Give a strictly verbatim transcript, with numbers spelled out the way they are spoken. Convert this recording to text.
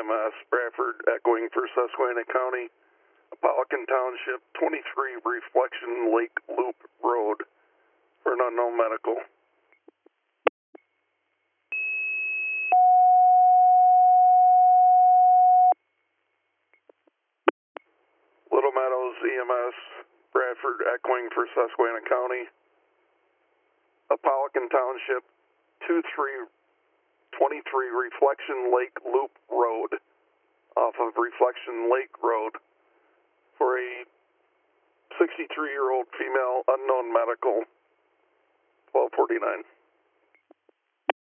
M S, Bradford, echoing for Susquehanna County, Apollican Township, twenty-three Reflection Lake Loop Road, for an unknown medical. Little Meadows E M S, Bradford, echoing for Susquehanna County, Apollican Township, twenty-three Reflection Lake Loop Road, off of Reflection Lake Road, for a sixty-three-year-old female, unknown medical, twelve forty-nine.